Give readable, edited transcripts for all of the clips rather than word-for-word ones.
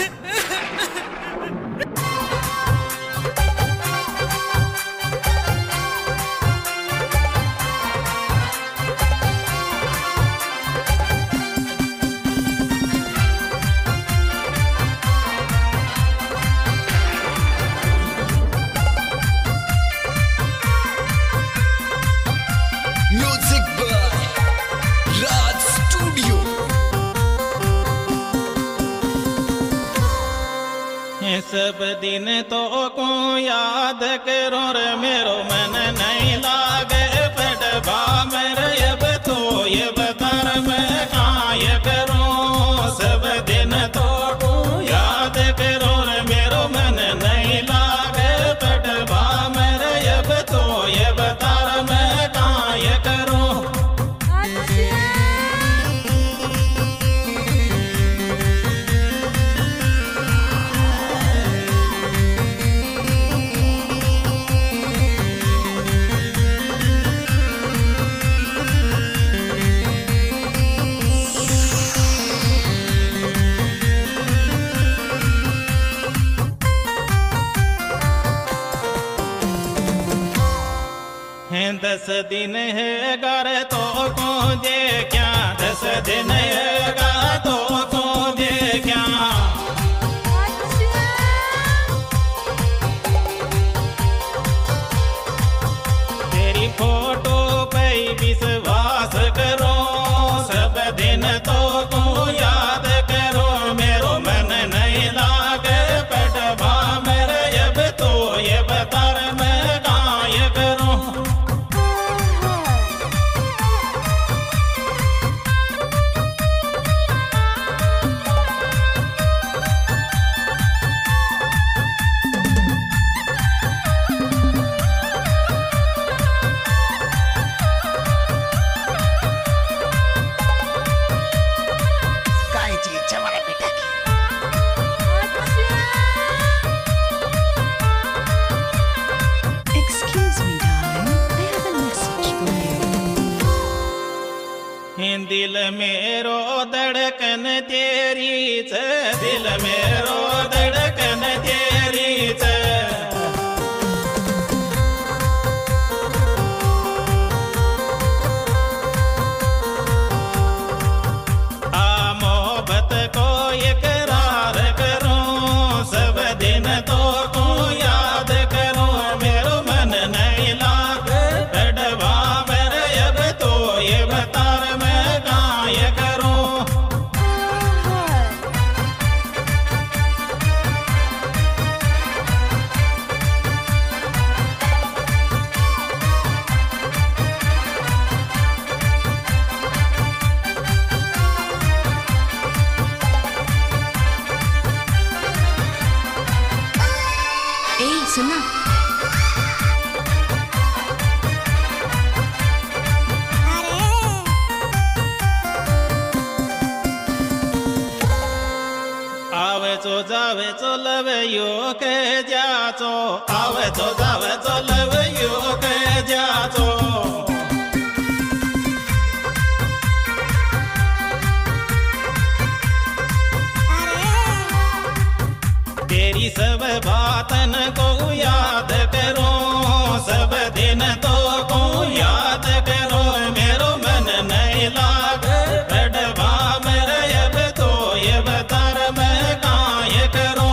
सब दिन तो को याद करो रे मेरो मन नहीं लागे पड़वा मेरे अब तो ये बतर मैं काय करूं सब दिन तो को याद करो रे मेरो मन नहीं लागे पड़वा मेरे अब तो ये बतर मैं काय करूं। दस दिन है घर तो को दे क्या 10 दिन है घर तो को दे क्या तेरी फोटो पे विश्वास करो सब दिन तो को याद करो मेरो मन नहीं लागे पड़वा मेरे अब तो ये बता मैं काय करूं। दिल मेरो धड़कन तेरी च दिल मेरो धड़कन तेरी च आ मोहब्बत को इकरार करूं सब दिन तो को याद करूं मेरो मन नहीं लागे पड़वा मेरे अब तो ये बता ये करो। सुना जावे चो लवे यो के जाचो आवे तो जावे चो लवे यो के जाचो तेरी सब बातन को याद करो सब दिन तो को याद करो मेरो मन नहीं लागे पड़वा मेरे अब तो ये बता मैं काय करूं।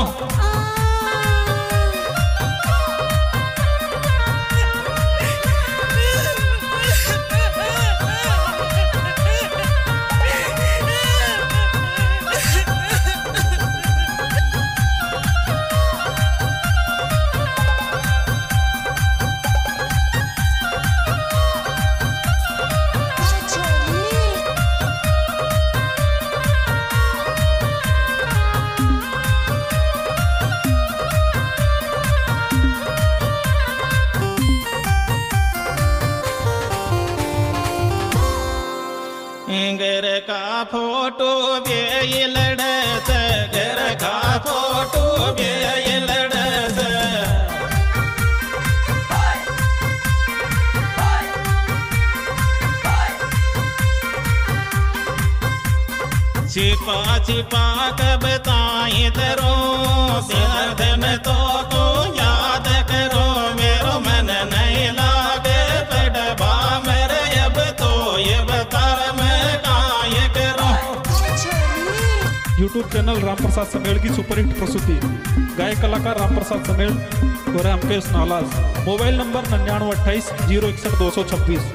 घर का फोटो भी लड़त घर का फोटो भी लड़त छिपा छिपा के बताए इधरो दिन दिन तो को याद करो मेरो मन नहीं लागे पेटवा मेरे अब तो ये बता मैं काय करूं। यूट्यूब चैनल रामप्रसाद समेल की सुपरहिट प्रस्तुति गायक कलाकार रामप्रसाद समेल और रामकेश नालाज। Mobile number 9928 061 226।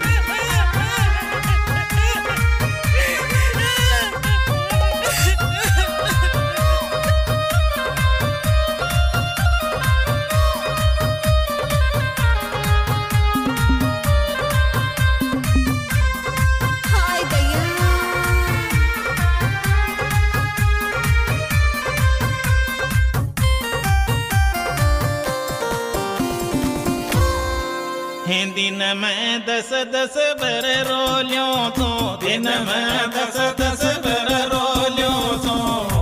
दिन में 10-10 बर रोलियों तो दिन में 10-10 बर रोलियों तो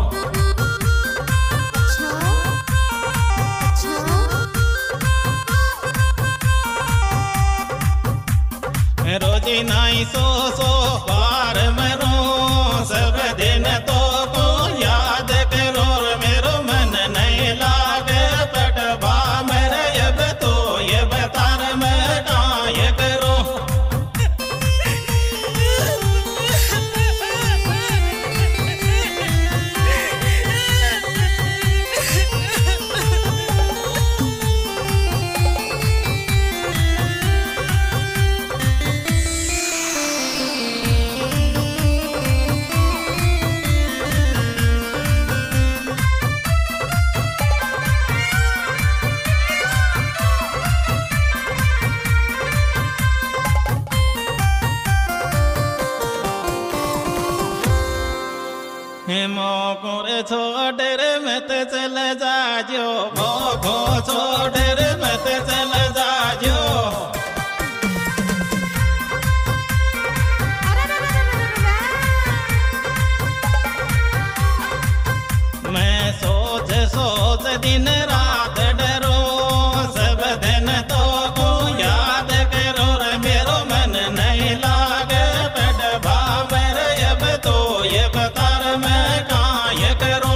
रोजी नाई सो बार मरो सब दिन तो को याद करो मेरो मन नहीं लागे पटवा मेरे अब तो ये बता मैं काय करो। मोकोरे छोड़ मत चल जाजो मोको छोड़ मत चल जाजो। मैं सोच सोच दिन रात डरो सब दिन तो को याद करो मेरो मन नहीं लागे पेटवा मेरे अब तो ये बता मैं काय करूं।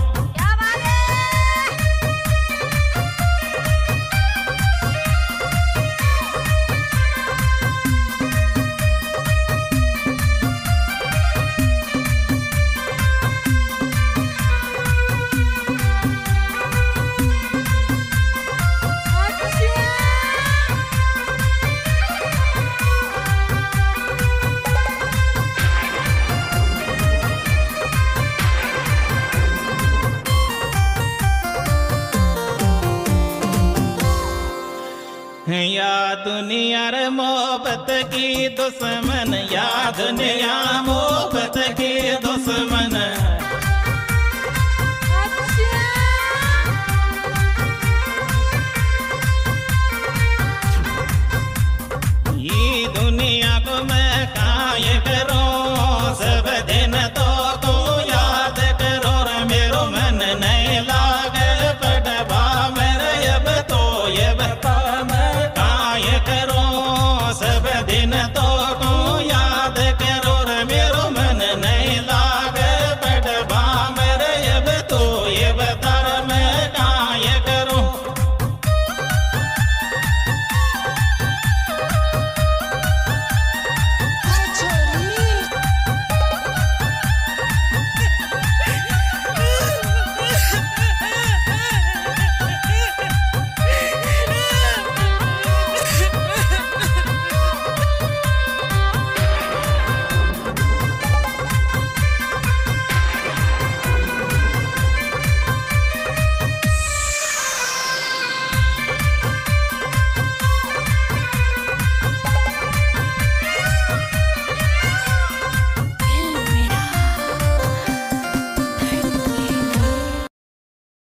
या दुनिया रे मोहब्बत की दुश्मन या दुनिया मोहब्बत की